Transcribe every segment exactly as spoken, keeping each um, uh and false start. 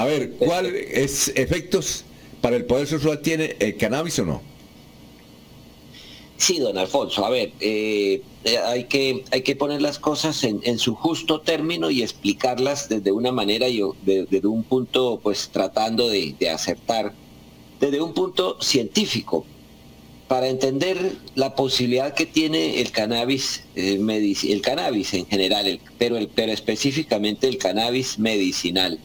A ver, ¿cuáles efectos para el poder sexual tiene el cannabis o no? Sí, don Alfonso, a ver, eh, hay, que, hay que poner las cosas en, en su justo término y explicarlas desde una manera, yo, de, desde un punto, pues tratando de, de acertar, desde un punto científico, para entender la posibilidad que tiene el cannabis, eh, medic- el cannabis en general, el- pero, el, pero específicamente el cannabis medicinal,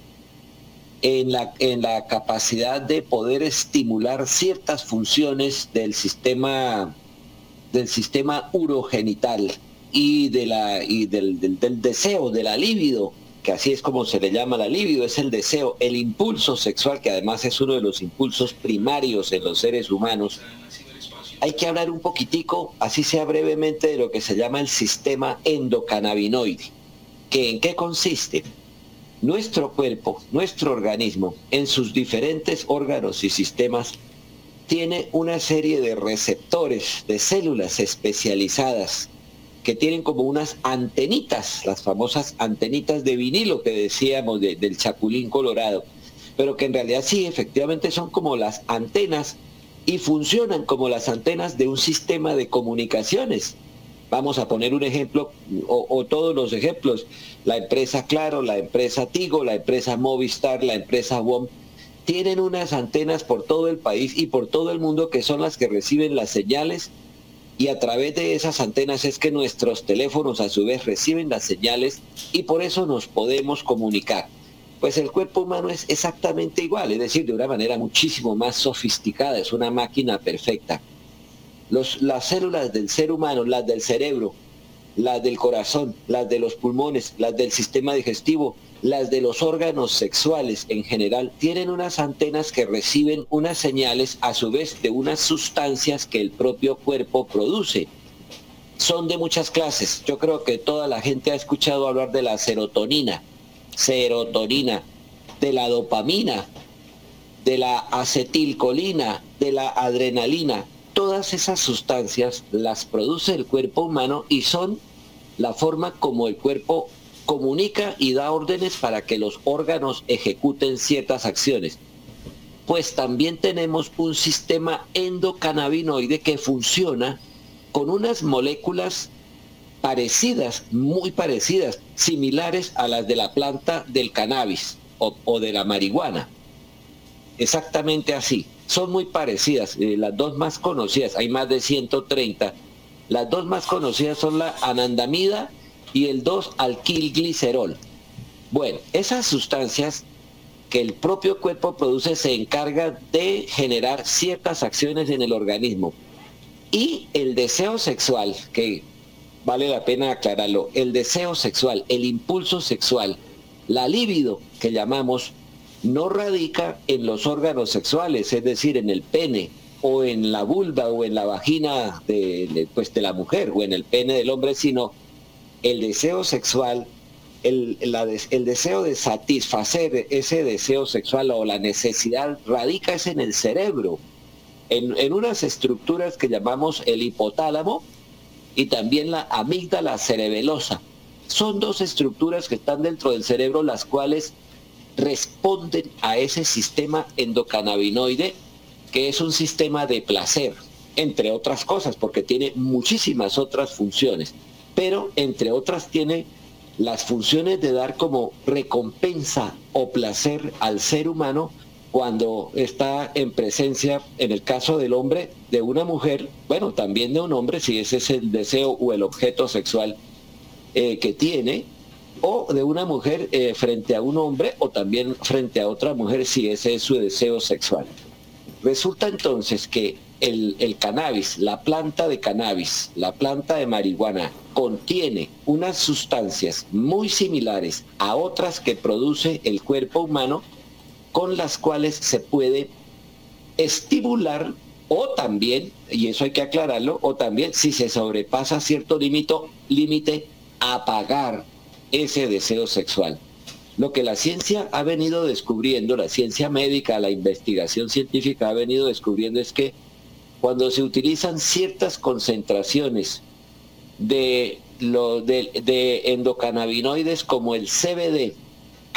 en la, en la capacidad de poder estimular ciertas funciones del sistema del sistema urogenital y, de la, y del, del, del deseo, de la libido, que así es como se le llama la libido, es el deseo, el impulso sexual, que además es uno de los impulsos primarios en los seres humanos. Hay que hablar un poquitico, así sea brevemente, de lo que se llama el sistema endocannabinoide. ¿Que ¿En qué consiste? Nuestro cuerpo, nuestro organismo, en sus diferentes órganos y sistemas, tiene una serie de receptores, de células especializadas que tienen como unas antenitas, las famosas antenitas de vinilo que decíamos de, del chapulín colorado, pero que en realidad sí, efectivamente son como las antenas y funcionan como las antenas de un sistema de comunicaciones. Vamos a poner un ejemplo, o, o todos los ejemplos, la empresa Claro, la empresa Tigo, la empresa Movistar, la empresa W O M, tienen unas antenas por todo el país y por todo el mundo que son las que reciben las señales, y a través de esas antenas es que nuestros teléfonos a su vez reciben las señales y por eso nos podemos comunicar. Pues el cuerpo humano es exactamente igual, es decir, de una manera muchísimo más sofisticada, es una máquina perfecta. Los, las células del ser humano, las del cerebro, las del corazón, las de los pulmones, las del sistema digestivo, las de los órganos sexuales en general, tienen unas antenas que reciben unas señales a su vez de unas sustancias que el propio cuerpo produce. Son de muchas clases. Yo creo que toda la gente ha escuchado hablar de la serotonina, serotonina, de la dopamina, de la acetilcolina, de la adrenalina. Todas esas sustancias las produce el cuerpo humano y son la forma como el cuerpo comunica y da órdenes para que los órganos ejecuten ciertas acciones. Pues también tenemos un sistema endocannabinoide que funciona con unas moléculas parecidas, muy parecidas, similares a las de la planta del cannabis o, o de la marihuana. Exactamente así. Son muy parecidas. Eh, las dos más conocidas, hay más de ciento treinta. Las dos más conocidas son la anandamida y el dos alquilglicerol. Bueno, esas sustancias que el propio cuerpo produce se encargan de generar ciertas acciones en el organismo. Y el deseo sexual, que vale la pena aclararlo, el deseo sexual, el impulso sexual, la libido que llamamos, no radica en los órganos sexuales, es decir, en el pene o en la vulva o en la vagina de, de, pues, de la mujer o en el pene del hombre, sino el deseo sexual, el, la, el deseo de satisfacer ese deseo sexual o la necesidad radica es en el cerebro, en, en unas estructuras que llamamos el hipotálamo y también la amígdala cerebelosa. Son dos estructuras que están dentro del cerebro, las cuales responden a ese sistema endocannabinoide, que es un sistema de placer, entre otras cosas, porque tiene muchísimas otras funciones, pero entre otras tiene las funciones de dar como recompensa o placer al ser humano cuando está en presencia, en el caso del hombre, de una mujer, bueno, también de un hombre, si ese es el deseo o el objeto sexual eh, que tiene, o de una mujer eh, frente a un hombre o también frente a otra mujer si ese es su deseo sexual. Resulta entonces que el, el cannabis, la planta de cannabis, la planta de marihuana, contiene unas sustancias muy similares a otras que produce el cuerpo humano, con las cuales se puede estimular o también, y eso hay que aclararlo, o también si se sobrepasa cierto límite, apagar ese deseo sexual. Lo que la ciencia ha venido descubriendo, la ciencia médica, la investigación científica ha venido descubriendo es que cuando se utilizan ciertas concentraciones de, lo, de, de endocannabinoides como el C B D,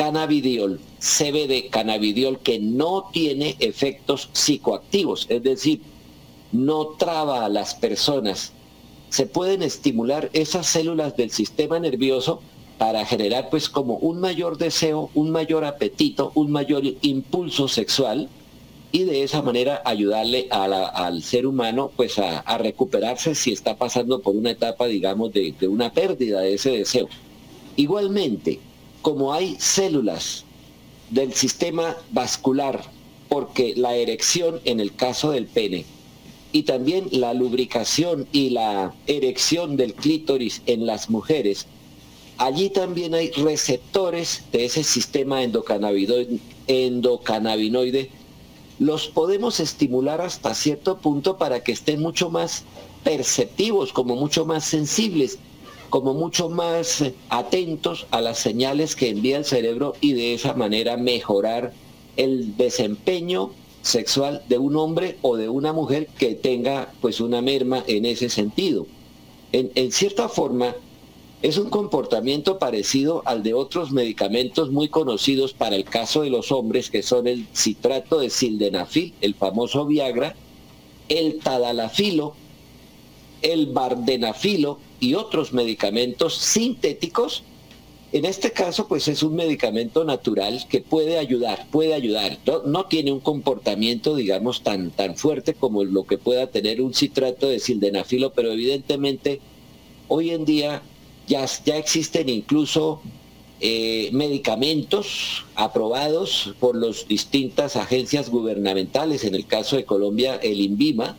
cannabidiol, C B D, cannabidiol, que no tiene efectos psicoactivos, es decir, no traba a las personas. Se pueden estimular esas células del sistema nervioso para generar pues como un mayor deseo, un mayor apetito, un mayor impulso sexual, y de esa manera ayudarle a la, al ser humano pues a, a recuperarse si está pasando por una etapa, digamos, de, de una pérdida de ese deseo. Igualmente, como hay células del sistema vascular, porque la erección en el caso del pene y también la lubricación y la erección del clítoris en las mujeres, allí también hay receptores de ese sistema endocannabinoide, endocannabinoide. Los podemos estimular hasta cierto punto para que estén mucho más perceptivos, como mucho más sensibles, como mucho más atentos a las señales que envía el cerebro, y de esa manera mejorar el desempeño sexual de un hombre o de una mujer que tenga pues una merma en ese sentido. En, en cierta forma, es un comportamiento parecido al de otros medicamentos muy conocidos para el caso de los hombres, que son el citrato de sildenafil, el famoso Viagra, el tadalafilo, el vardenafilo y otros medicamentos sintéticos. En este caso, pues es un medicamento natural que puede ayudar, puede ayudar. No, no tiene un comportamiento, digamos, tan, tan fuerte como lo que pueda tener un citrato de sildenafilo, pero evidentemente hoy en día ya, ya existen incluso eh, medicamentos aprobados por las distintas agencias gubernamentales, en el caso de Colombia, el INVIMA,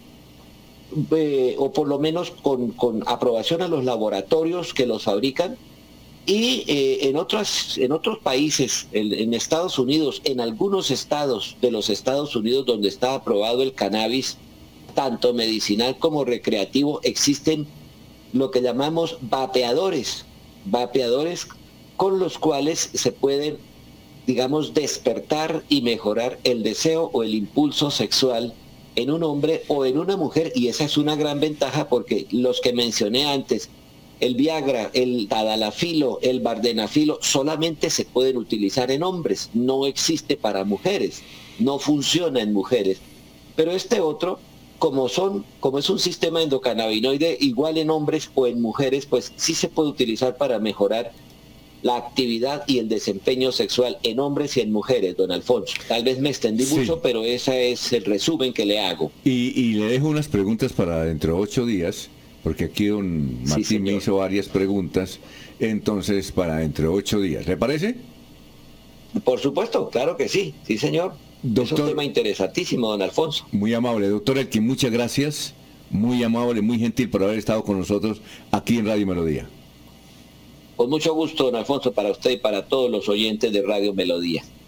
eh, o por lo menos con, con aprobación a los laboratorios que los fabrican. Y eh, en, otras, en otros países, en, en Estados Unidos, en algunos estados de los Estados Unidos donde está aprobado el cannabis, tanto medicinal como recreativo, existen lo que llamamos vapeadores, vapeadores con los cuales se pueden, digamos, despertar y mejorar el deseo o el impulso sexual en un hombre o en una mujer, y esa es una gran ventaja porque los que mencioné antes, el Viagra, el tadalafilo, el vardenafilo, solamente se pueden utilizar en hombres, no existe para mujeres, no funciona en mujeres. Pero este otro, como son, como es un sistema endocannabinoide igual en hombres o en mujeres, pues sí se puede utilizar para mejorar la actividad y el desempeño sexual en hombres y en mujeres, don Alfonso. Tal vez me extendí sí. mucho, pero ese es el resumen que le hago. Y, y le dejo unas preguntas para dentro de ocho días. Porque aquí don Martín sí, me hizo varias preguntas, entonces para entre ocho días. ¿Le parece? Por supuesto, claro que sí, sí señor. Doctor, es un tema interesantísimo, don Alfonso. Muy amable, doctor Elkin, muchas gracias, muy amable, muy gentil por haber estado con nosotros aquí en Radio Melodía. Con mucho gusto, don Alfonso, para usted y para todos los oyentes de Radio Melodía.